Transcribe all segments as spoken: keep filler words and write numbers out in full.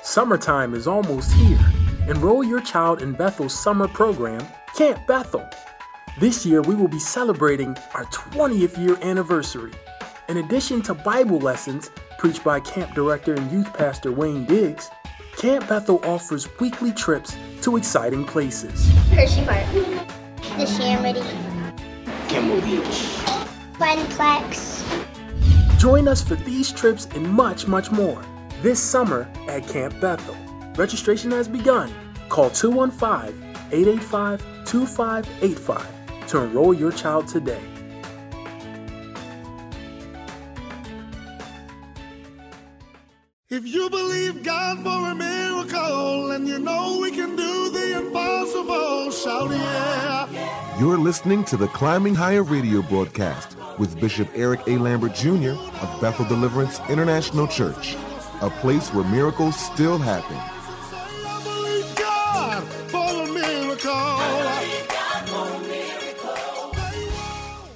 Summertime is almost here. Enroll your child in Bethel's summer program, Camp Bethel. This year we will be celebrating our twentieth year anniversary. In addition to Bible lessons preached by Camp Director and Youth Pastor Wayne Diggs, Camp Bethel offers weekly trips to exciting places. Hershey Park, the Shamity, Kimmel Beach, Funplex. Join us for these trips and much, much more this summer at Camp Bethel. Registration has begun. Call two one five, eight eight five, two five eight five to enroll your child today. If you believe God for a miracle and you know we can do the impossible, shout yeah. You're listening to the Climbing Higher radio broadcast with Bishop Eric A. Lambert Junior of Bethel Deliverance International Church, a place where miracles still happen. I believe God for a miracle. I believe God for a miracle.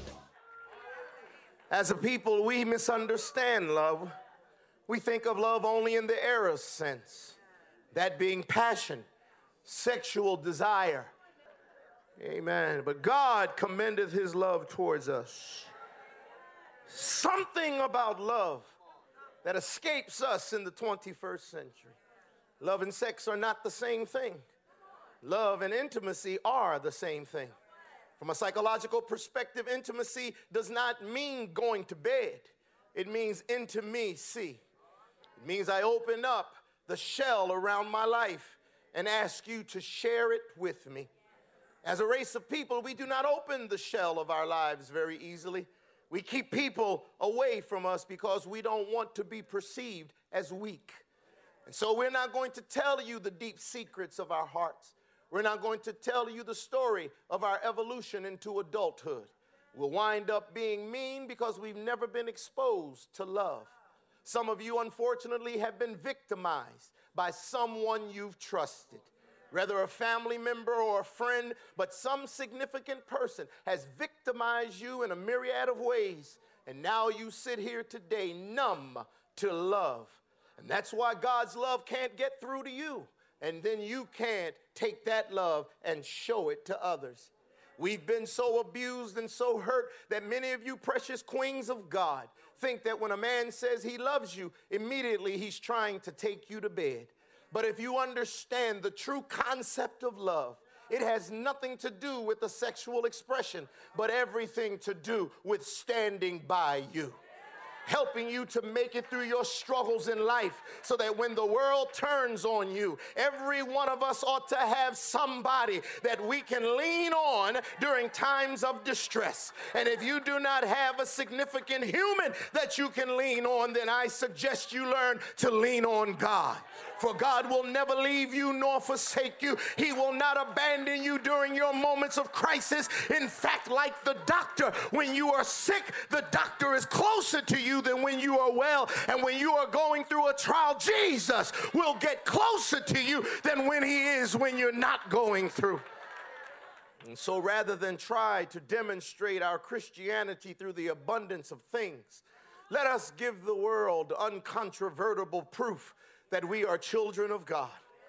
As a people, we misunderstand love. We think of love only in the eros sense, that being passion, sexual desire. Amen. But God commendeth his love towards us. Something about love that escapes us in the twenty-first century. Love and sex are not the same thing. Love and intimacy are the same thing. From a psychological perspective, intimacy does not mean going to bed. It means intimacy. It means I open up the shell around my life and ask you to share it with me. As a race of people, we do not open the shell of our lives very easily. We keep people away from us because we don't want to be perceived as weak. And so we're not going to tell you the deep secrets of our hearts. We're not going to tell you the story of our evolution into adulthood. We'll wind up being mean because we've never been exposed to love. Some of you, unfortunately, have been victimized by someone you've trusted, whether a family member or a friend, but some significant person has victimized you in a myriad of ways, and now you sit here today numb to love. And that's why God's love can't get through to you, and then you can't take that love and show it to others. We've been so abused and so hurt that many of you precious queens of God think that when a man says he loves you, immediately he's trying to take you to bed. But if you understand the true concept of love, it has nothing to do with the sexual expression, but everything to do with standing by you, helping you to make it through your struggles in life so that when the world turns on you, every one of us ought to have somebody that we can lean on during times of distress. And if you do not have a significant human that you can lean on, then I suggest you learn to lean on God. For God will never leave you nor forsake you. He will not abandon you during your moments of crisis. In fact, like the doctor, when you are sick, the doctor is closer to you than when you are well. And when you are going through a trial, Jesus will get closer to you than when he is when you're not going through. And so rather than try to demonstrate our Christianity through the abundance of things, let us give the world uncontrovertible proof that we are children of God,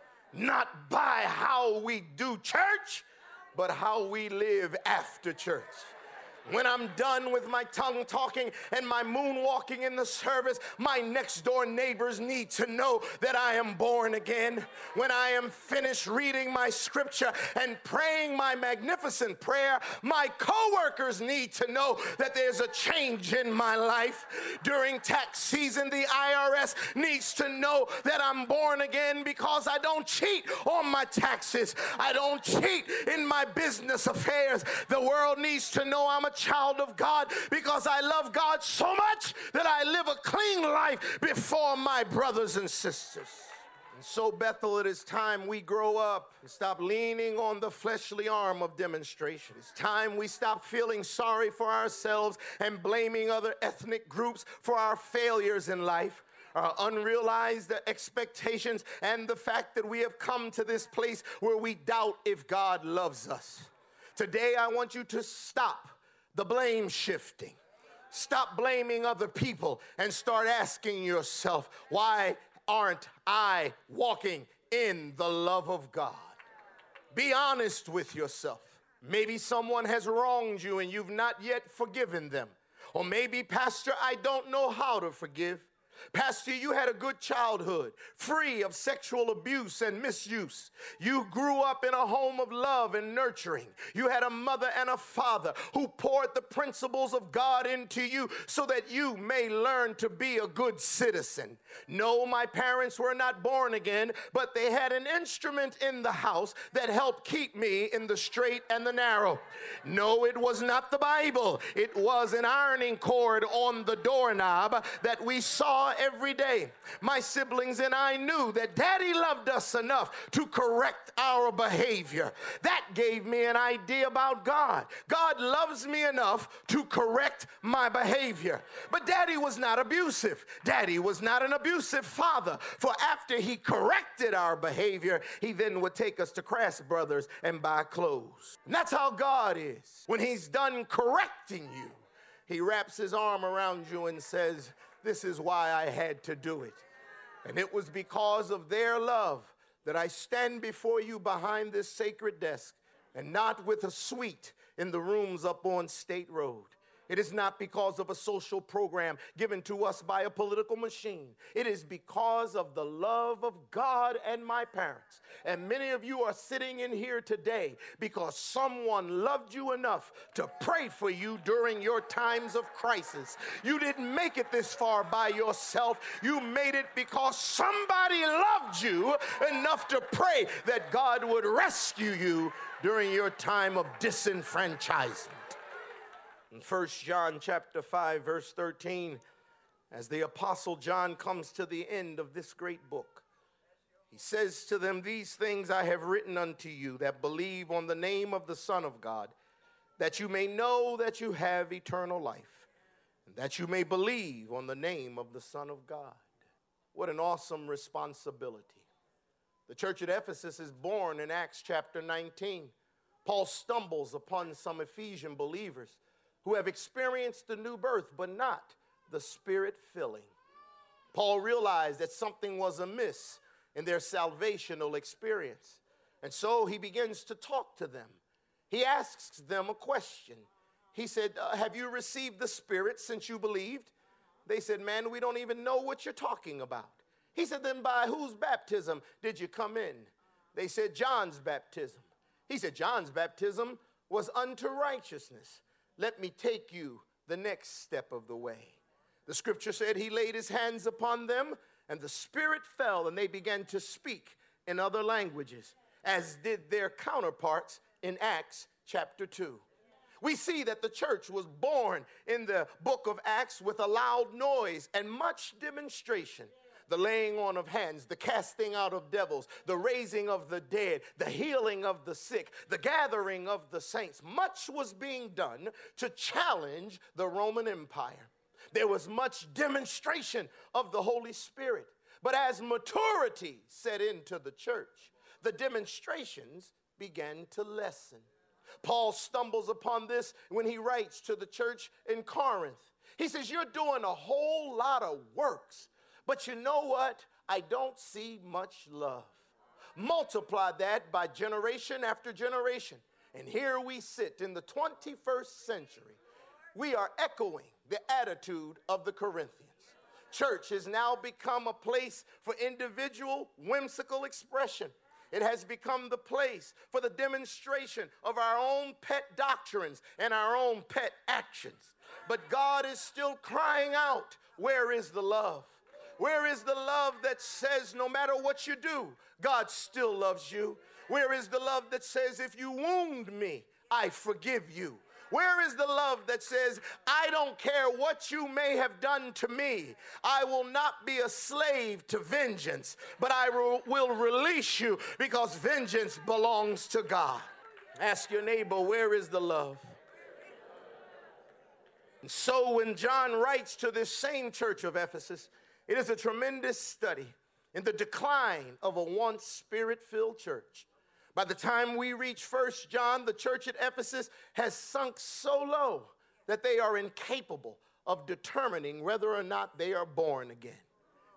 not by how we do church, but how we live after church. When I'm done with my tongue talking and my moonwalking in the service, my next door neighbors need to know that I am born again. When I am finished reading my scripture and praying my magnificent prayer, my coworkers need to know that there's a change in my life. During tax season, the I R S needs to know that I'm born again because I don't cheat on my taxes. I don't cheat in my business affairs. The world needs to know I'm a child of God because I love God so much that I live a clean life before my brothers and sisters. And so, Bethel, it is time we grow up and stop leaning on the fleshly arm of demonstration. It's time we stop feeling sorry for ourselves and blaming other ethnic groups for our failures in life, our unrealized expectations, and the fact that we have come to this place where we doubt if God loves us. Today, I want you to stop the blame shifting. Stop blaming other people and start asking yourself, why aren't I walking in the love of God? Be honest with yourself. Maybe someone has wronged you and you've not yet forgiven them. Or maybe, Pastor, I don't know how to forgive. Pastor, you had a good childhood, free of sexual abuse and misuse. You grew up in a home of love and nurturing. You had a mother and a father who poured the principles of God into you so that you may learn to be a good citizen. No, my parents were not born again, but they had an instrument in the house that helped keep me in the straight and the narrow. No, it was not the Bible. It was an ironing cord on the doorknob that we saw every day. My siblings and I knew that Daddy loved us enough to correct our behavior. That gave me an idea about God. God loves me enough to correct my behavior. But Daddy was not abusive. Daddy was not an abusive father. For after he corrected our behavior, he then would take us to Crass Brothers and buy clothes. And that's how God is. When he's done correcting you, he wraps his arm around you and says, this is why I had to do it. And it was because of their love that I stand before you behind this sacred desk and not with a suite in the rooms up on State Road. It is not because of a social program given to us by a political machine. It is because of the love of God and my parents. And many of you are sitting in here today because someone loved you enough to pray for you during your times of crisis. You didn't make it this far by yourself. You made it because somebody loved you enough to pray that God would rescue you during your time of disenfranchisement. In First John chapter five, verse thirteen, as the Apostle John comes to the end of this great book, he says to them, these things I have written unto you that believe on the name of the Son of God, that you may know that you have eternal life, and that you may believe on the name of the Son of God. What an awesome responsibility. The church at Ephesus is born in Acts chapter nineteen. Paul stumbles upon some Ephesian believers who have experienced the new birth, but not the Spirit filling. Paul realized that something was amiss in their salvational experience. And so he begins to talk to them. He asks them a question. He said, uh, have you received the Spirit since you believed? They said, man, we don't even know what you're talking about. He said, then by whose baptism did you come in? They said, John's baptism. He said, John's baptism was unto righteousness. Let me take you the next step of the way. The scripture said he laid his hands upon them, and the Spirit fell, and they began to speak in other languages, as did their counterparts in Acts chapter two. We see that the church was born in the book of Acts with a loud noise and much demonstration. The laying on of hands, the casting out of devils, the raising of the dead, the healing of the sick, the gathering of the saints. Much was being done to challenge the Roman Empire. There was much demonstration of the Holy Spirit. But as maturity set into the church, the demonstrations began to lessen. Paul stumbles upon this when he writes to the church in Corinth. He says, you're doing a whole lot of works, but you know what? I don't see much love. Multiply that by generation after generation. And here we sit in the twenty-first century. We are echoing the attitude of the Corinthians. Church has now become a place for individual whimsical expression. It has become the place for the demonstration of our own pet doctrines and our own pet actions. But God is still crying out, where is the love? Where is the love that says no matter what you do, God still loves you? Where is the love that says if you wound me, I forgive you? Where is the love that says, I don't care what you may have done to me. I will not be a slave to vengeance, but I re- will release you because vengeance belongs to God. Ask your neighbor, where is the love? And so when John writes to this same church of Ephesus, it is a tremendous study in the decline of a once Spirit-filled church. By the time we reach First John, the church at Ephesus has sunk so low that they are incapable of determining whether or not they are born again.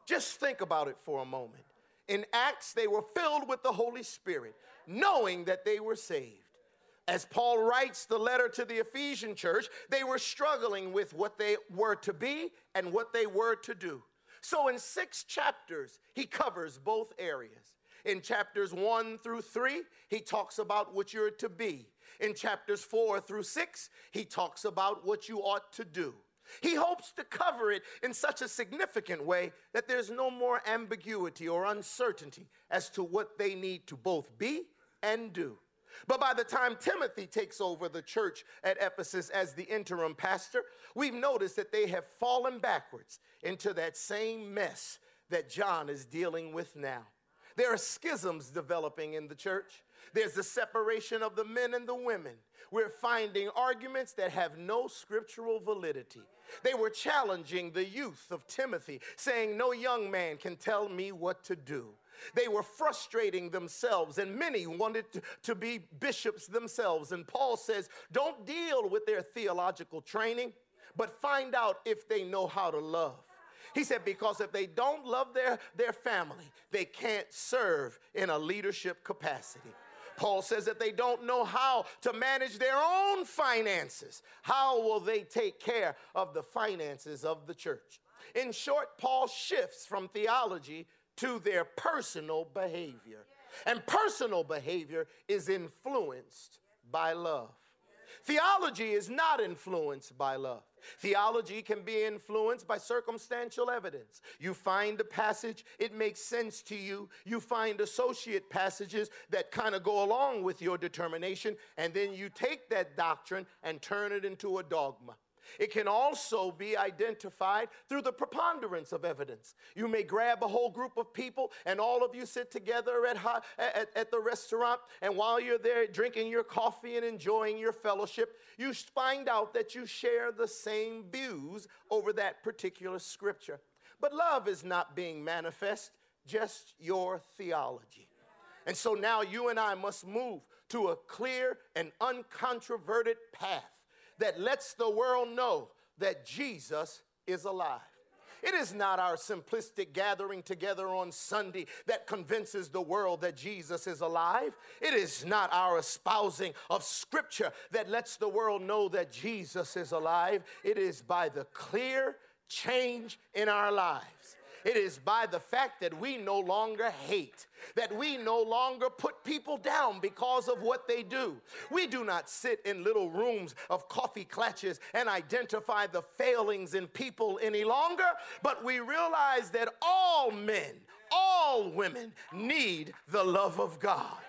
Just think about it for a moment. In Acts, they were filled with the Holy Spirit, knowing that they were saved. As Paul writes the letter to the Ephesian church, they were struggling with what they were to be and what they were to do. So in six chapters, he covers both areas. In chapters one through three, he talks about what you're to be. In chapters four through six, he talks about what you ought to do. He hopes to cover it in such a significant way that there's no more ambiguity or uncertainty as to what they need to both be and do. But by the time Timothy takes over the church at Ephesus as the interim pastor, we've noticed that they have fallen backwards into that same mess that John is dealing with now. There are schisms developing in the church. There's the separation of the men and the women. We're finding arguments that have no scriptural validity. They were challenging the youth of Timothy, saying, no young man can tell me what to do. They were frustrating themselves, and many wanted to, to be bishops themselves. And Paul says, don't deal with their theological training, but find out if they know how to love. He said, because if they don't love their, their family, they can't serve in a leadership capacity. Paul says that they don't know how to manage their own finances. How will they take care of the finances of the church? In short, Paul shifts from theology to their personal behavior. And personal behavior is influenced by love. Theology is not influenced by love. Theology can be influenced by circumstantial evidence. You find a passage, it makes sense to you. You find associate passages that kind of go along with your determination, and then you take that doctrine and turn it into a dogma. It can also be identified through the preponderance of evidence. You may grab a whole group of people and all of you sit together at, hot, at, at the restaurant, and while you're there drinking your coffee and enjoying your fellowship, you find out that you share the same views over that particular scripture. But love is not being manifest, just your theology. And so now you and I must move to a clear and uncontroverted path that lets the world know that Jesus is alive. It is not our simplistic gathering together on Sunday that convinces the world that Jesus is alive. It is not our espousing of Scripture that lets the world know that Jesus is alive. It is by the clear change in our lives. It is by the fact that we no longer hate, that we no longer put people down because of what they do. We do not sit in little rooms of coffee clutches and identify the failings in people any longer, but we realize that all men, all women need the love of God.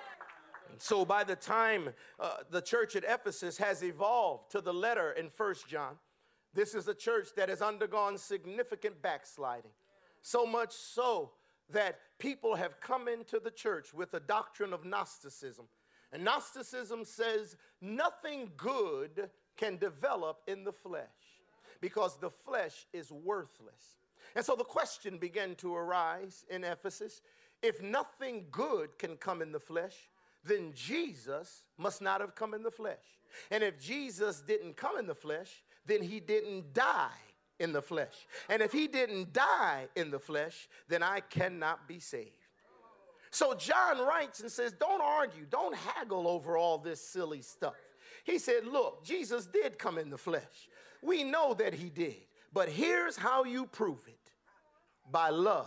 And so by the time uh, the church at Ephesus has evolved to the letter in First John, this is a church that has undergone significant backsliding. So much so that people have come into the church with a doctrine of Gnosticism. And Gnosticism says nothing good can develop in the flesh because the flesh is worthless. And so the question began to arise in Ephesus, if nothing good can come in the flesh, then Jesus must not have come in the flesh. And if Jesus didn't come in the flesh, then he didn't die in the flesh. And if he didn't die in the flesh, then I cannot be saved. So John writes and says, don't argue, don't haggle over all this silly stuff. He said, look, Jesus did come in the flesh. We know that he did. But here's how you prove it. By love.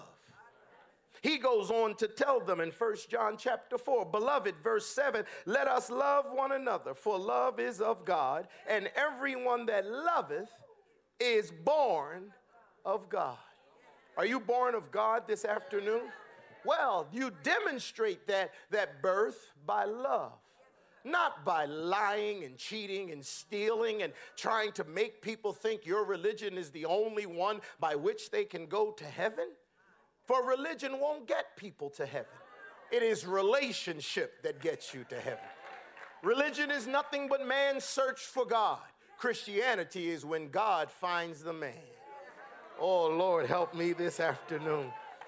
He goes on to tell them in First John chapter four, beloved, verse seven, let us love one another, for love is of God, and everyone that loveth is born of God. Are you born of God this afternoon? Well, you demonstrate that, that birth by love, not by lying and cheating and stealing and trying to make people think your religion is the only one by which they can go to heaven. For religion won't get people to heaven. It is relationship that gets you to heaven. Religion is nothing but man's search for God. Christianity is when God finds the man. Oh, Lord, help me this afternoon.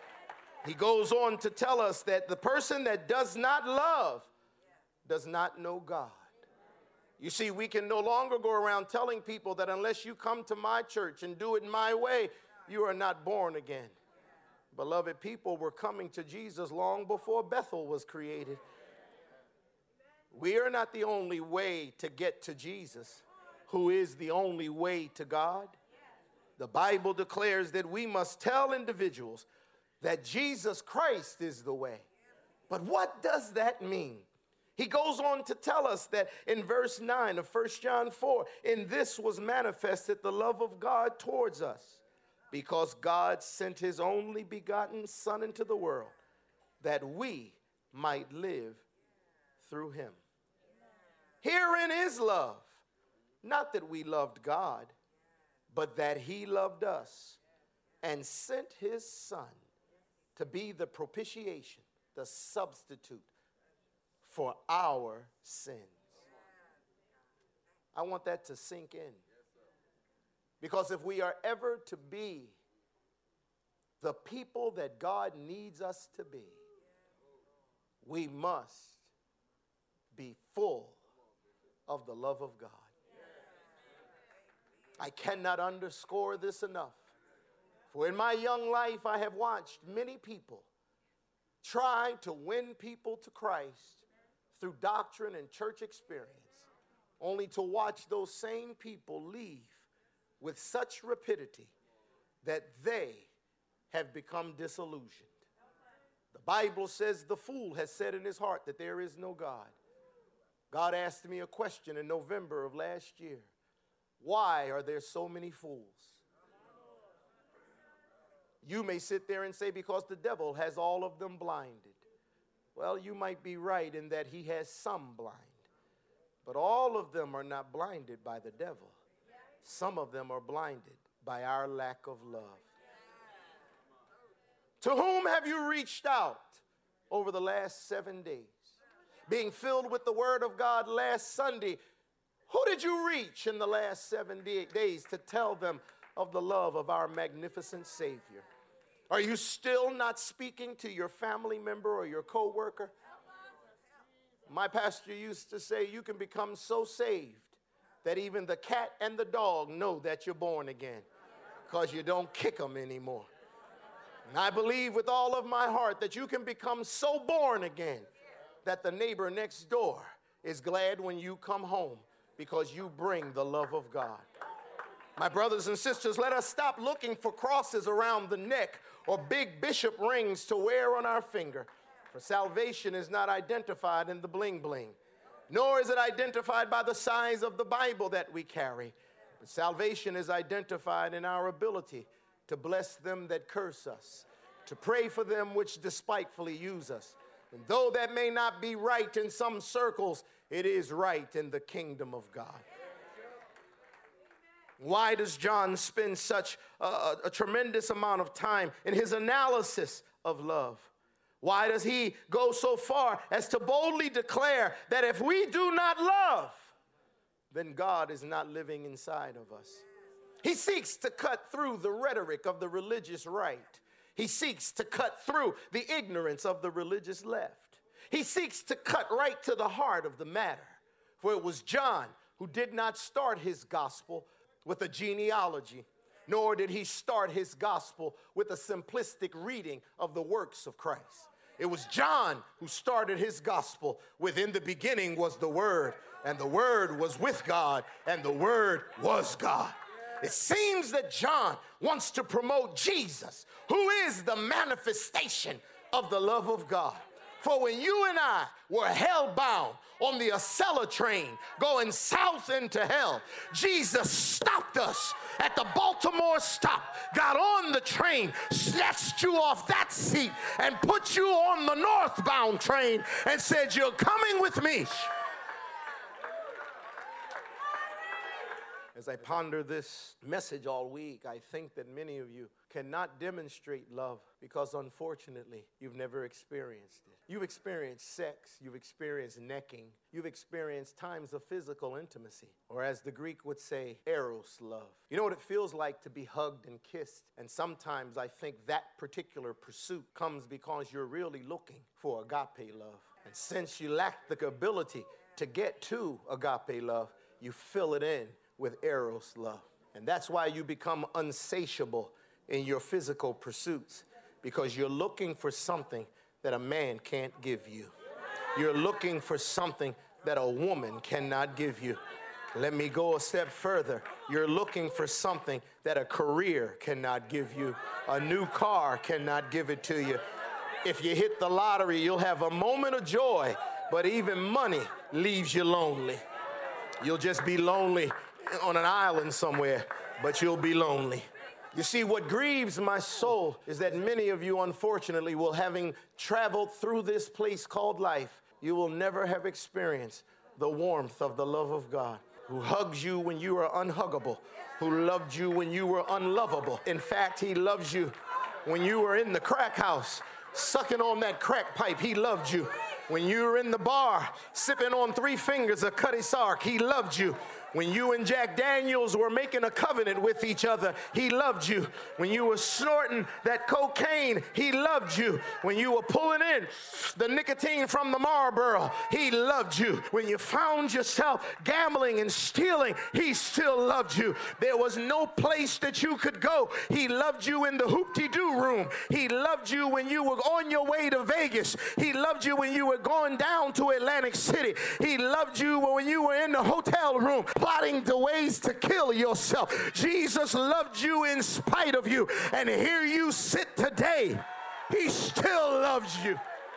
He goes on to tell us that the person that does not love does not know God. You see, we can no longer go around telling people that unless you come to my church and do it my way, you are not born again. Beloved, people were coming to Jesus long before Bethel was created. We are not the only way to get to Jesus, who is the only way to God. The Bible declares that we must tell individuals that Jesus Christ is the way. But what does that mean? He goes on to tell us that in verse nine of First John four, in this was manifested the love of God towards us, because God sent his only begotten Son into the world, that we might live through him. Herein is love, not that we loved God, but that he loved us and sent his Son to be the propitiation, the substitute for our sins. I want that to sink in. Because if we are ever to be the people that God needs us to be, we must be full of the love of God. I cannot underscore this enough. For in my young life, I have watched many people try to win people to Christ through doctrine and church experience, only to watch those same people leave with such rapidity that they have become disillusioned. The Bible says the fool has said in his heart that there is no God. God asked me a question in November of last year. Why are there so many fools? You may sit there and say, because the devil has all of them blinded. Well, you might be right in that he has some blind. But all of them are not blinded by the devil. Some of them are blinded by our lack of love. To whom have you reached out over the last seven days? Being filled with the word of God last Sunday, who did you reach in the last seven days to tell them of the love of our magnificent Savior? Are you still not speaking to your family member or your coworker? My pastor used to say you can become so saved that even the cat and the dog know that you're born again because you don't kick them anymore. And I believe with all of my heart that you can become so born again that the neighbor next door is glad when you come home because you bring the love of God. My brothers and sisters, let us stop looking for crosses around the neck or big bishop rings to wear on our finger. For salvation is not identified in the bling bling, nor is it identified by the size of the Bible that we carry. But salvation is identified in our ability to bless them that curse us, to pray for them which despitefully use us. And though that may not be right in some circles, it is right in the kingdom of God. Why does John spend such a, a, a tremendous amount of time in his analysis of love? Why does he go so far as to boldly declare that if we do not love, then God is not living inside of us? He seeks to cut through the rhetoric of the religious right. He seeks to cut through the ignorance of the religious left. He seeks to cut right to the heart of the matter. For it was John who did not start his gospel with a genealogy, nor did he start his gospel with a simplistic reading of the works of Christ. It was John who started his gospel with, in the beginning was the Word, and the Word was with God, and the Word was God. It seems that John wants to promote Jesus, who is the manifestation of the love of God. For when you and I were hell-bound on the Acela train going south into hell, Jesus stopped us at the Baltimore stop, got on the train, snatched you off that seat, and put you on the northbound train and said, "You're coming with me." As I ponder this message all week, I think that many of you cannot demonstrate love because, unfortunately, you've never experienced it. You've experienced sex, you've experienced necking, you've experienced times of physical intimacy, or as the Greek would say, eros love. You know what it feels like to be hugged and kissed? And sometimes I think that particular pursuit comes because you're really looking for agape love. And since you lack the ability to get to agape love, you fill it in with eros love. And that's why you become unsatiable in your physical pursuits, because you're looking for something that a man can't give you. You're looking for something that a woman cannot give you. Let me go a step further. You're looking for something that a career cannot give you. A new car cannot give it to you. If you hit the lottery, you'll have a moment of joy, but even money leaves you lonely. You'll just be lonely on an island somewhere, but you'll be lonely. You see, what grieves my soul is that many of you, unfortunately, will, having traveled through this place called life, you will never have experienced the warmth of the love of God, who hugs you when you are unhuggable, who loved you when you were unlovable. In fact, he loves you when you were in the crack house, sucking on that crack pipe. He loved you. When you were in the bar, sipping on three fingers of Cutty Sark, he loved you. When you and Jack Daniels were making a covenant with each other, he loved you. When you were snorting that cocaine, he loved you. When you were pulling in the nicotine from the Marlboro, he loved you. When you found yourself gambling and stealing, he still loved you. There was no place that you could go. He loved you in the hoop-de-doo room. He loved you when you were on your way to Vegas. He loved you when you were going down to Atlantic City. He loved you when you were in the hotel room plotting the ways to kill yourself. Jesus loved you in spite of you. And here you sit today. He still loves you.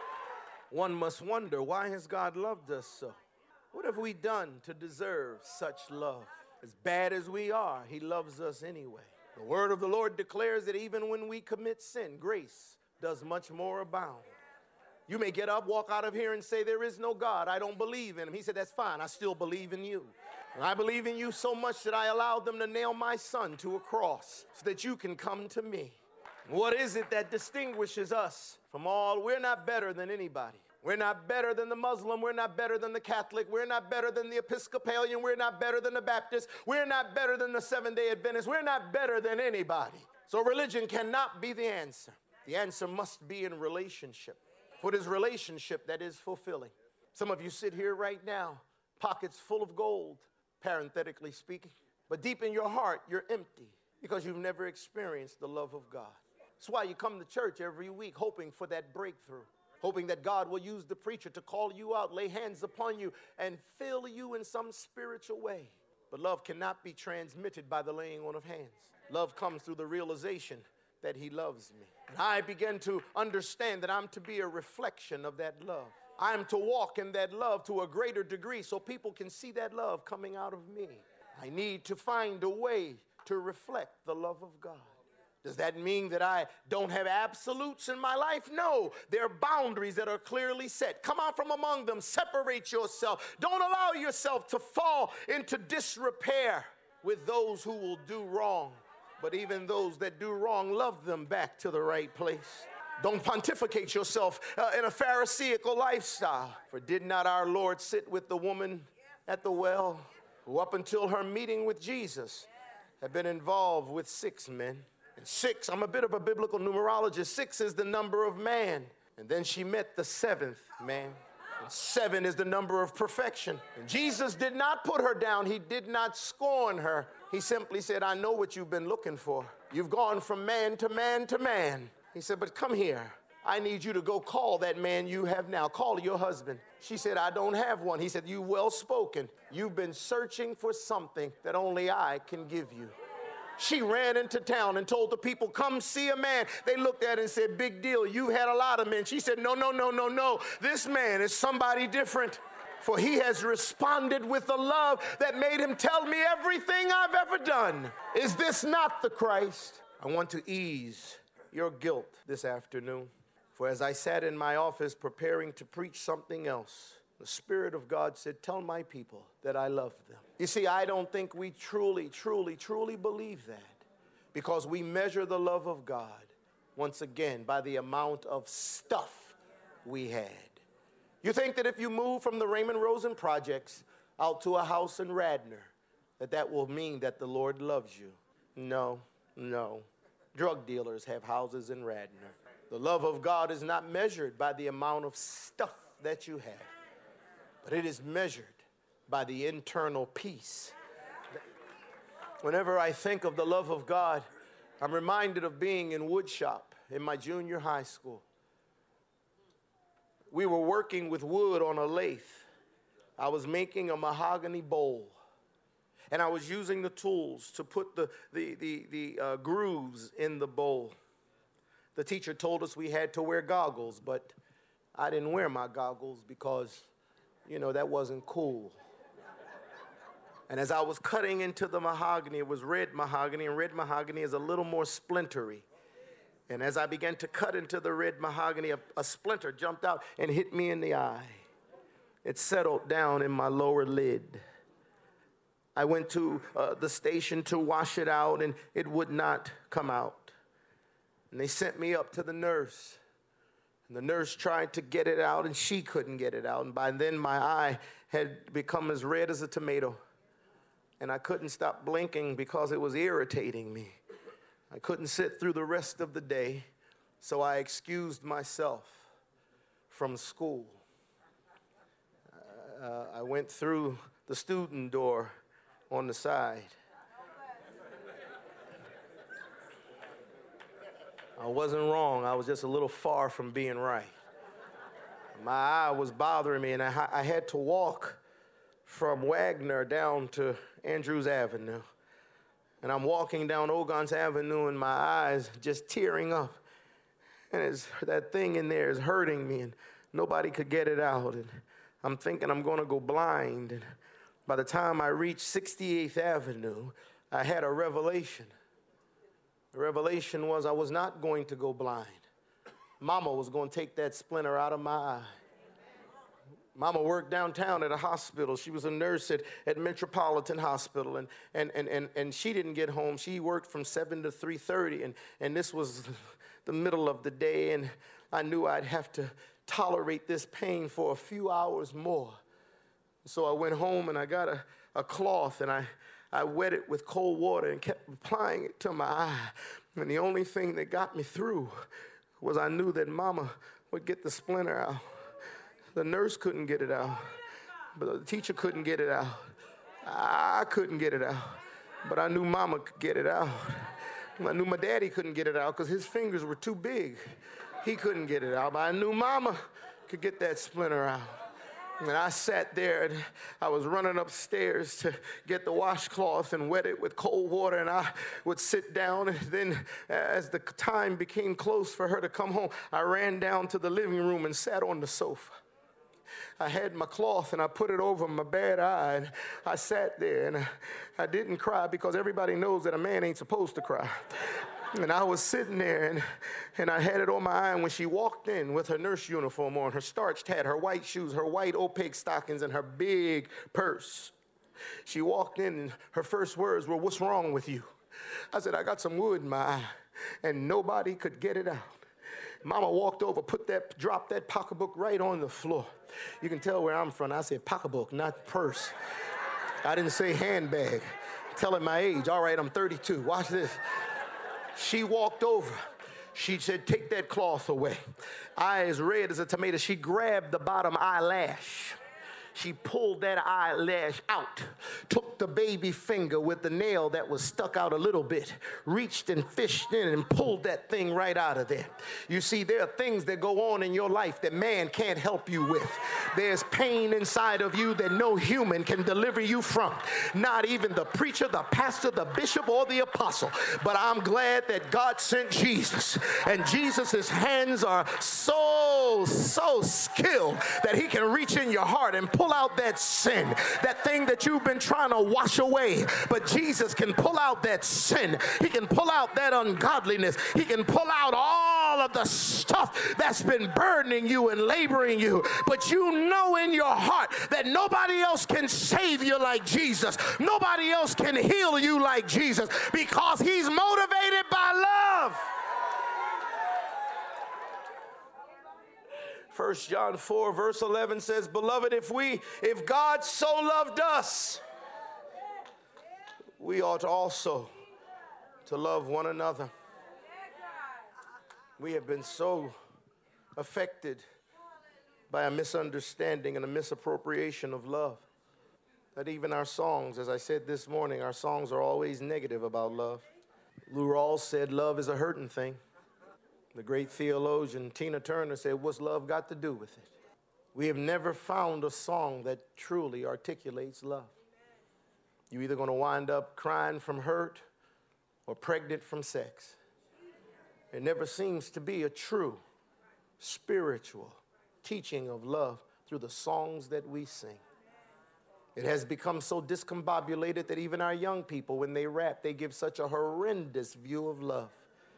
One must wonder, why has God loved us so? What have we done to deserve such love? As bad as we are, he loves us anyway. The word of the Lord declares that even when we commit sin, grace does much more abound. You may get up, walk out of here and say, there is no God. I don't believe in him. He said, that's fine. I still believe in you. And I believe in you so much that I allowed them to nail my son to a cross so that you can come to me. What is it that distinguishes us from all? We're not better than anybody. We're not better than the Muslim. We're not better than the Catholic. We're not better than the Episcopalian. We're not better than the Baptist. We're not better than the Seventh-day Adventist. We're not better than anybody. So religion cannot be the answer. The answer must be in relationship. For it is relationship that is fulfilling. Some of you sit here right now, pockets full of gold, parenthetically speaking, but deep in your heart, you're empty because you've never experienced the love of God. That's why you come to church every week hoping for that breakthrough, hoping that God will use the preacher to call you out, lay hands upon you, and fill you in some spiritual way. But love cannot be transmitted by the laying on of hands. Love comes through the realization that he loves me. And I begin to understand that I'm to be a reflection of that love. I'm to walk in that love to a greater degree so people can see that love coming out of me. I need to find a way to reflect the love of God. Does that mean that I don't have absolutes in my life? No, there are boundaries that are clearly set. Come out from among them, separate yourself. Don't allow yourself to fall into disrepair with those who will do wrong. But even those that do wrong, love them back to the right place. Don't pontificate yourself uh, in a Pharisaical lifestyle. For did not our Lord sit with the woman at the well, who up until her meeting with Jesus had been involved with six men? And six, I'm a bit of a biblical numerologist, six is the number of man. And then she met the seventh man. And seven is the number of perfection. And Jesus did not put her down. He did not scorn her. He simply said, I know what you've been looking for. You've gone from man to man to man. He said, but come here. I need you to go call that man you have now. Call your husband. She said, I don't have one. He said, you well spoken. You've been searching for something that only I can give you. She ran into town and told the people, come see a man. They looked at her and said, big deal. You had a lot of men. She said, no, no, no, no, no. This man is somebody different. For he has responded with a love that made him tell me everything I've ever done. Is this not the Christ? I want to ease your guilt this afternoon. For as I sat in my office preparing to preach something else, the Spirit of God said, tell my people that I love them. You see, I don't think we truly, truly, truly believe that because we measure the love of God, once again, by the amount of stuff we had. You think that if you move from the Raymond Rosen projects out to a house in Radnor, that that will mean that the Lord loves you. No, no. Drug dealers have houses in Radnor. The love of God is not measured by the amount of stuff that you have, but it is measured by the internal peace. Whenever I think of the love of God, I'm reminded of being in woodshop. in my junior high school. We were working with wood on a lathe. I was making a mahogany bowl, and I was using the tools to put the, the, the, the uh, grooves in the bowl. The teacher told us we had to wear goggles, but I didn't wear my goggles because, you know, that wasn't cool. And as I was cutting into the mahogany, it was red mahogany, and red mahogany is a little more splintery. And as I began to cut into the red mahogany, a, a splinter jumped out and hit me in the eye. It settled down in my lower lid. I went to uh, the station to wash it out, and it would not come out. And they sent me up to the nurse. And the nurse tried to get it out, and she couldn't get it out. And by then, my eye had become as red as a tomato. And I couldn't stop blinking because it was irritating me. I couldn't sit through the rest of the day, so I excused myself from school. Uh, I went through the student door on the side. I wasn't wrong. I was just a little far from being right. My eye was bothering me, and I, I had to walk from Wagner down to Andrews Avenue. And I'm walking down Ogons Avenue, and my eyes just tearing up. And it's, that thing in there is hurting me, and nobody could get it out. And I'm thinking I'm going to go blind. And by the time I reached sixty-eighth Avenue, I had a revelation. The revelation was I was not going to go blind. Mama was going to take that splinter out of my eye. Mama worked downtown at a hospital. She was a nurse at, at Metropolitan Hospital, and, and, and, and, and she didn't get home. She worked from seven to three thirty, and, and this was the middle of the day, and I knew I'd have to tolerate this pain for a few hours more. So I went home, and I got a, a cloth, and I, I wet it with cold water and kept applying it to my eye. And the only thing that got me through was I knew that Mama would get the splinter out. The nurse couldn't get it out, but the teacher couldn't get it out. I couldn't get it out, but I knew Mama could get it out. I knew my daddy couldn't get it out because his fingers were too big. He couldn't get it out, but I knew Mama could get that splinter out. And I sat there, and I was running upstairs to get the washcloth and wet it with cold water, and I would sit down, and then as the time became close for her to come home, I ran down to the living room and sat on the sofa. I had my cloth, and I put it over my bad eye, and I sat there, and I didn't cry because everybody knows that a man ain't supposed to cry. And I was sitting there, and, and I had it on my eye, and when she walked in with her nurse uniform on, her starched hat, her white shoes, her white opaque stockings, and her big purse, she walked in, and her first words were, "What's wrong with you?" I said, "I got some wood in my eye," and nobody could get it out. Mama walked over, put that, dropped that pocketbook right on the floor. You can tell where I'm from. I said pocketbook, not purse. I didn't say handbag. Telling my age. All right, I'm thirty-two. Watch this. She walked over. She said, "Take that cloth away." Eyes red as a tomato. She grabbed the bottom eyelash. She pulled that eyelash out, took the baby finger with the nail that was stuck out a little bit, reached and fished in and pulled that thing right out of there. You see, there are things that go on in your life that man can't help you with. There's pain inside of you that no human can deliver you from, not even the preacher, the pastor, the bishop, or the apostle. But I'm glad that God sent Jesus, and Jesus' hands are so, so skilled that he can reach in your heart and pull out that sin, that thing that you've been trying to wash away. But Jesus can pull out that sin. He can pull out that ungodliness. He can pull out all of the stuff that's been burdening you and laboring you. But you know in your heart that nobody else can save you like Jesus. Nobody else can heal you like Jesus, because he's motivated by love. First John four verse eleven says, "Beloved, if we, if God so loved us, we ought also to love one another." We have been so affected by a misunderstanding and a misappropriation of love that even our songs, as I said this morning, our songs are always negative about love. Lou Rawls said love is a hurting thing. The great theologian Tina Turner said, what's love got to do with it? We have never found a song that truly articulates love. You're either going to wind up crying from hurt or pregnant from sex. There never seems to be a true spiritual teaching of love through the songs that we sing. It has become so discombobulated that even our young people, when they rap, they give such a horrendous view of love.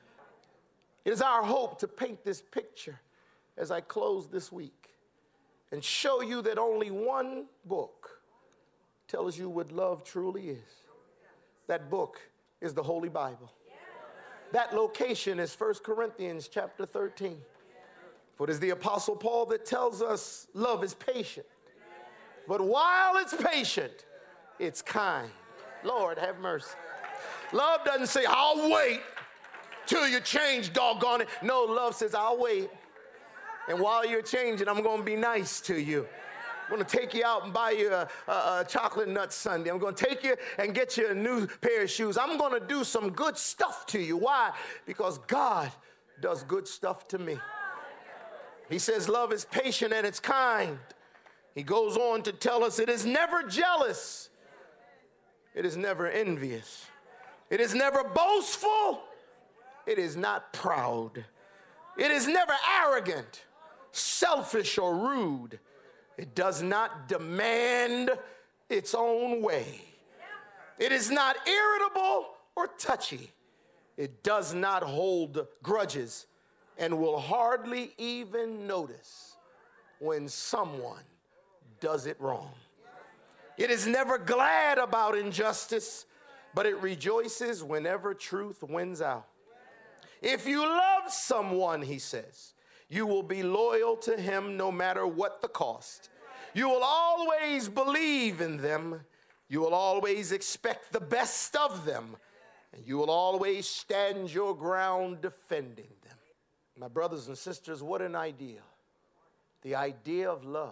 It is our hope to paint this picture as I close this week and show you that only one book tells you what love truly is. That book is the Holy Bible. That location is First Corinthians chapter thirteen. For it is the Apostle Paul that tells us love is patient. But while it's patient, it's kind. Lord, have mercy. Love doesn't say, I'll wait till you change, doggone it. No, love says, I'll wait. And while you're changing, I'm going to be nice to you. I'm going to take you out and buy you a, a, a chocolate nut sundae. I'm going to take you and get you a new pair of shoes. I'm going to do some good stuff to you. Why? Because God does good stuff to me. He says love is patient and it's kind. He goes on to tell us it is never jealous. It is never envious. It is never boastful. It is not proud. It is never arrogant, selfish, or rude. It does not demand its own way. It is not irritable or touchy. It does not hold grudges and will hardly even notice when someone does it wrong. It is never glad about injustice, but it rejoices whenever truth wins out. If you love someone, he says, you will be loyal to him no matter what the cost. You will always believe in them. You will always expect the best of them. And you will always stand your ground defending them. My brothers and sisters, what an idea. The idea of love.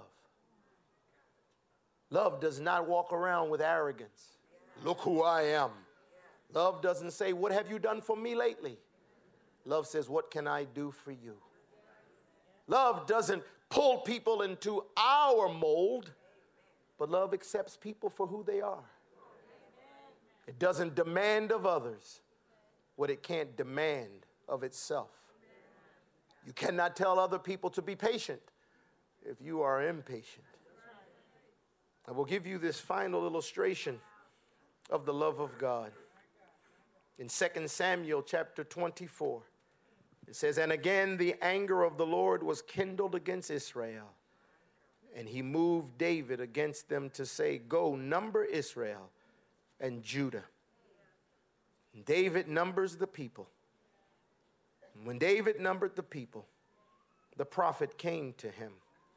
Love does not walk around with arrogance. Look who I am. Love doesn't say, what have you done for me lately? Love says, what can I do for you? Love doesn't pull people into our mold, but love accepts people for who they are. It doesn't demand of others what it can't demand of itself. You cannot tell other people to be patient if you are impatient. I will give you this final illustration of the love of God. In Second Samuel chapter twenty-four, it says, and again the anger of the Lord was kindled against Israel, and he moved David against them to say, go number Israel and Judah. And David numbers the people. And when David numbered the people, the prophet came to him.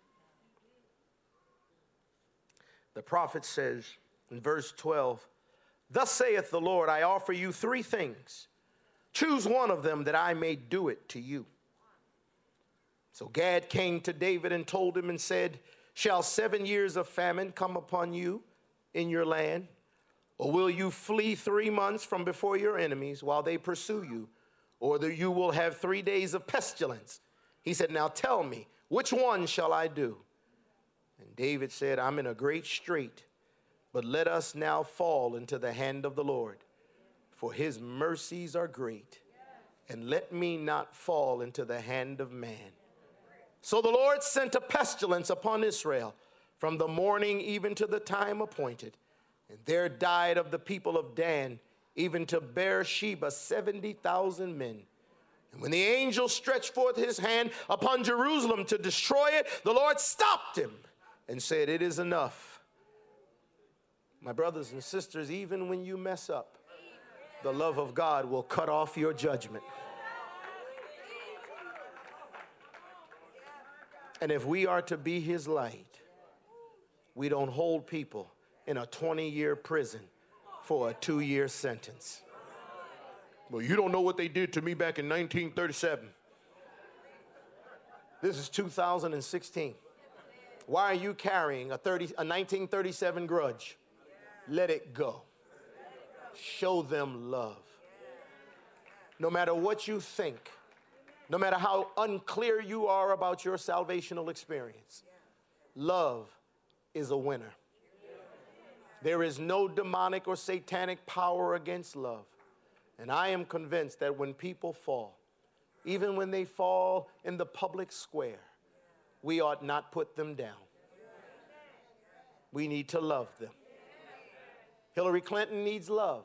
The prophet says in verse twelve, thus saith the Lord, I offer you three things. Choose one of them that I may do it to you. So Gad came to David and told him and said, shall seven years of famine come upon you in your land? Or will you flee three months from before your enemies while they pursue you? Or that you will have three days of pestilence? He said, now tell me, which one shall I do? And David said, I'm in a great strait, but let us now fall into the hand of the Lord, for his mercies are great, and let me not fall into the hand of man. So the Lord sent a pestilence upon Israel from the morning even to the time appointed, and there died of the people of Dan even to Beersheba seventy thousand men. And when the angel stretched forth his hand upon Jerusalem to destroy it, the Lord stopped him and said, it is enough. My brothers and sisters, even when you mess up, the love of God will cut off your judgment. And if we are to be his light, we don't hold people in a twenty-year prison for a two-year sentence. Well, you don't know what they did to me back in nineteen thirty-seven. This is two thousand sixteen. Why are you carrying a, thirty, a nineteen thirty-seven grudge? Let it go. Show them love. No matter what you think, No matter how unclear you are about your salvational experience, love is a winner. There is no demonic or satanic power against love. And I am convinced that when people fall, even when they fall in the public square, we ought not put them down. We need to love them. Hillary Clinton needs love.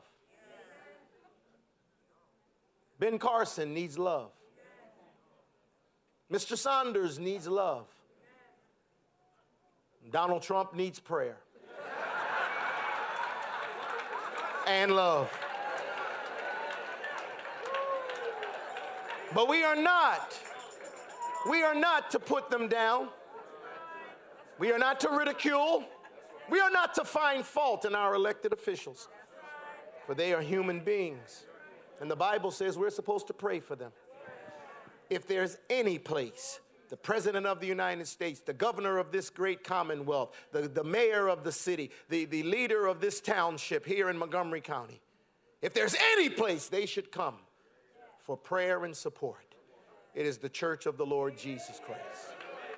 Ben Carson needs love. Mister Sanders needs love. Donald Trump needs prayer. And love. But we are not, we are not to put them down. We are not to ridicule. We are not to find fault in our elected officials, for they are human beings. And the Bible says we're supposed to pray for them. If there's any place, the President of the United States, the governor of this great commonwealth, the, the mayor of the city, the, the leader of this township here in Montgomery County, if there's any place they should come for prayer and support, it is the church of the Lord Jesus Christ.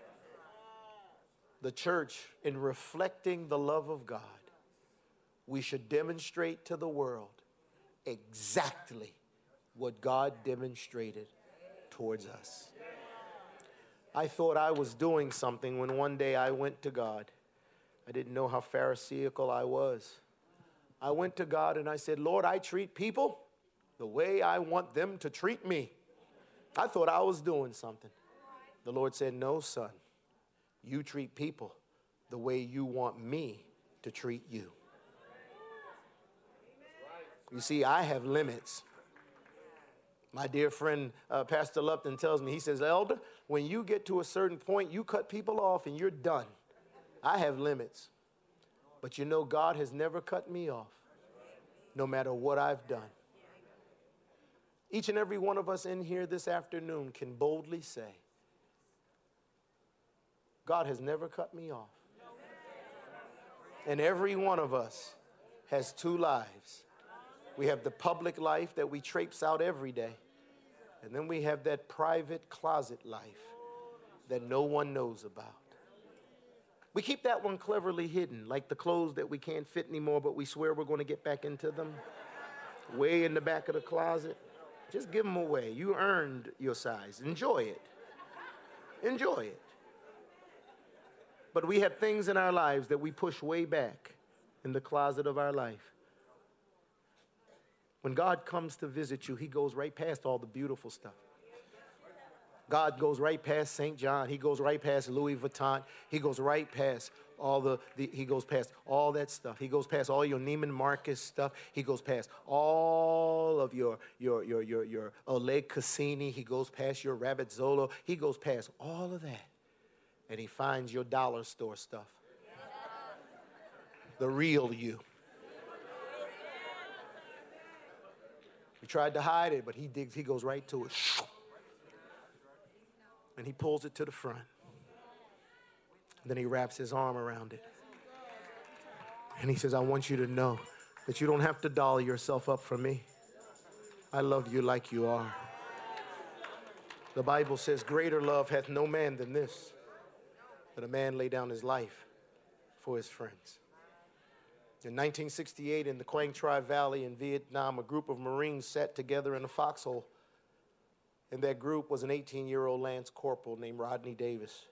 The church, in reflecting the love of God, we should demonstrate to the world exactly what God demonstrated towards us. I thought I was doing something when one day I went to God. I didn't know how pharisaical I was. I went to God and I said, Lord, I treat people the way I want them to treat me. I thought I was doing something. The Lord said, no, son. You treat people the way you want me to treat you. You see, I have limits. My dear friend, uh, Pastor Lupton tells me, he says, Elder, when you get to a certain point, you cut people off and you're done. I have limits. But you know, God has never cut me off, no matter what I've done. Each and every one of us in here this afternoon can boldly say, God has never cut me off. And every one of us has two lives. We have the public life that we traipse out every day. And then we have that private closet life that no one knows about. We keep that one cleverly hidden, like the clothes that we can't fit anymore, but we swear we're going to get back into them. Way in the back of the closet. Just give them away. You earned your size. Enjoy it. Enjoy it. But we have things in our lives that we push way back in the closet of our life. When God comes to visit you, he goes right past all the beautiful stuff. God goes right past Saint John. He goes right past Louis Vuitton. He goes right past all the, the he goes past all that stuff. He goes past all your Neiman Marcus stuff. He goes past all of your your your your your Oleg Cassini. He goes past your Ravazzolo. He goes past all of that. And he finds your dollar store stuff. The real you. We tried to hide it, but he digs, he goes right to it. And he pulls it to the front. And then he wraps his arm around it. And he says, I want you to know that you don't have to doll yourself up for me. I love you like you are. The Bible says, greater love hath no man than this, that a man lay down his life for his friends. In nineteen sixty-eight, in the Quang Tri Valley in Vietnam, a group of Marines sat together in a foxhole. In that group was an eighteen-year-old Lance Corporal named Rodney Davis.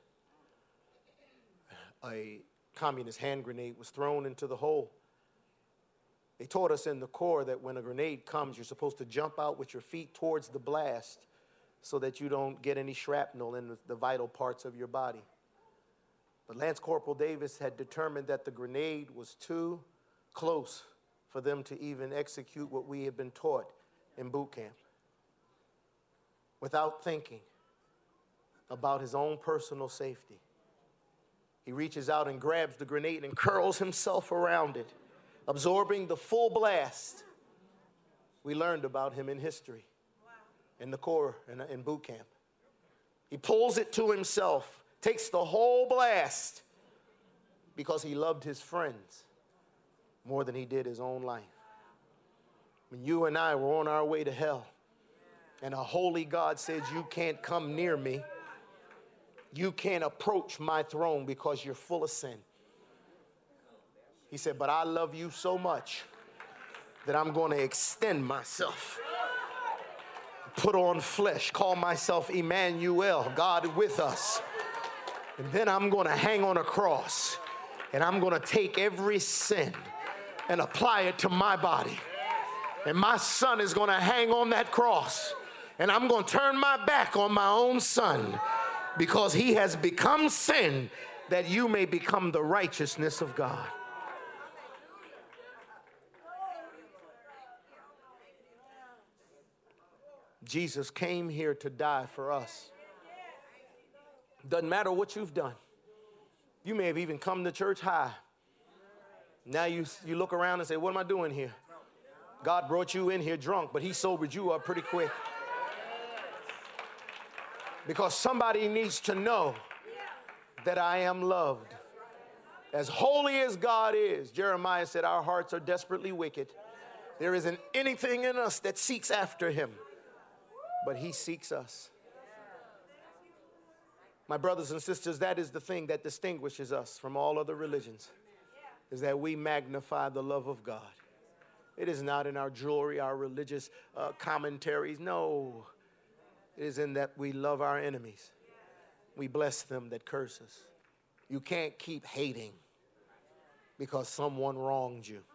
A communist hand grenade was thrown into the hole. They taught us in the Corps that when a grenade comes, you're supposed to jump out with your feet towards the blast so that you don't get any shrapnel in the, the vital parts of your body. But Lance Corporal Davis had determined that the grenade was too close for them to even execute what we had been taught in boot camp. Without thinking about his own personal safety, he reaches out and grabs the grenade and curls himself around it, absorbing the full blast. We learned about him in history, in the Corps, in, in boot camp. He pulls it to himself, takes the whole blast because he loved his friends more than he did his own life. When you and I were on our way to hell, And a holy God says, you can't come near me. You can't approach my throne because you're full of sin. He said, but I love you so much that I'm going to extend myself, put on flesh, call myself Emmanuel, God with us. And then I'm going to hang on a cross, and I'm going to take every sin and apply it to my body. And my son is going to hang on that cross, and I'm going to turn my back on my own son because he has become sin that you may become the righteousness of God. Jesus came here to die for us. Doesn't matter what you've done. You may have even come to church high. Now you, you look around and say, what am I doing here? God brought you in here drunk, but he sobered you up pretty quick. Because somebody needs to know that I am loved. As holy as God is, Jeremiah said, our hearts are desperately wicked. There isn't anything in us that seeks after him, but he seeks us. My brothers and sisters, that is the thing that distinguishes us from all other religions, is that we magnify the love of God. It is not in our jewelry, our religious uh, commentaries. No, it is in that we love our enemies. We bless them that curse us. You can't keep hating because someone wronged you.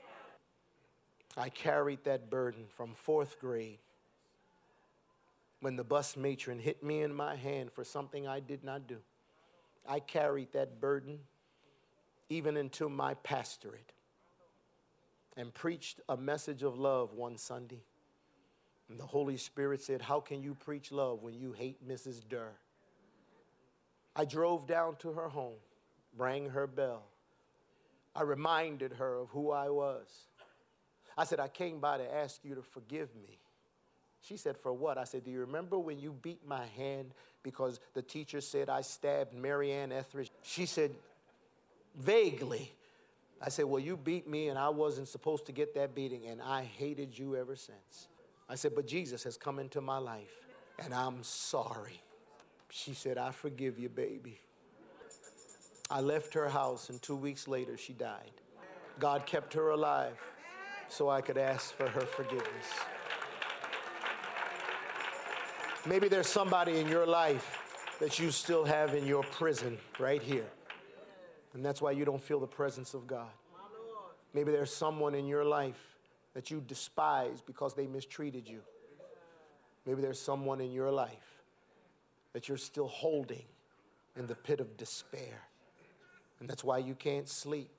I carried that burden from fourth grade when the bus matron hit me in my hand for something I did not do. I carried that burden even into my pastorate and preached a message of love one Sunday. And the Holy Spirit said, how can you preach love when you hate Missus Durr? I drove down to her home, rang her bell. I reminded her of who I was. I said, I came by to ask you to forgive me. She said, for what? I said, do you remember when you beat my hand because the teacher said I stabbed Mary Ann Etheridge? She said, vaguely. I said, well, you beat me and I wasn't supposed to get that beating, and I hated you ever since. I said, but Jesus has come into my life and I'm sorry. She said, I forgive you, baby. I left her house, and two weeks later she died. God kept her alive so I could ask for her forgiveness. Maybe there's somebody in your life that you still have in your prison right here, and that's why you don't feel the presence of God. Maybe there's someone in your life that you despise because they mistreated you. Maybe there's someone in your life that you're still holding in the pit of despair, and that's why you can't sleep.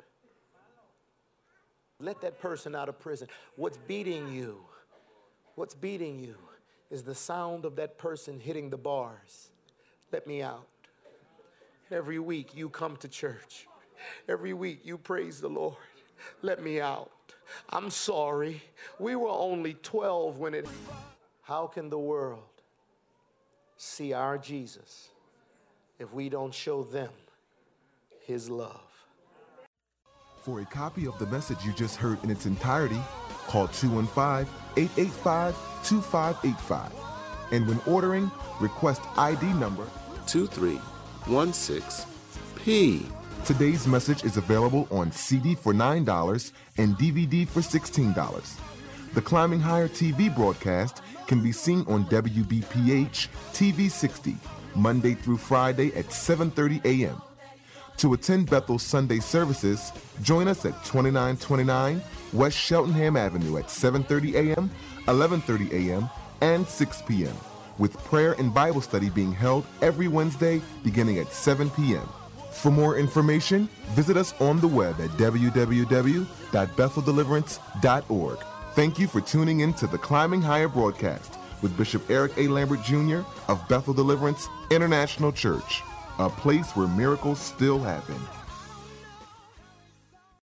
Let that person out of prison. What's beating you, what's beating you is the sound of that person hitting the bars. Let me out. Every week you come to church. Every week you praise the Lord. Let me out. I'm sorry. We were only twelve when it... How can the world see our Jesus if we don't show them his love? For a copy of the message you just heard in its entirety, call two one five, eight eight five, two five eight five. And when ordering, request I D number two three one six P. Today's message is available on C D for nine dollars and D V D for sixteen dollars. The Climbing Higher T V broadcast can be seen on W B P H T V sixty, Monday through Friday at seven thirty a.m. To attend Bethel's Sunday services, join us at twenty-nine twenty-nine West Cheltenham Avenue at seven thirty a.m., eleven thirty a.m., and six p.m., with prayer and Bible study being held every Wednesday beginning at seven p.m. For more information, visit us on the web at w w w dot bethel deliverance dot org. Thank you for tuning in to the Climbing Higher broadcast with Bishop Eric A. Lambert Junior of Bethel Deliverance International Church, a place where miracles still happen.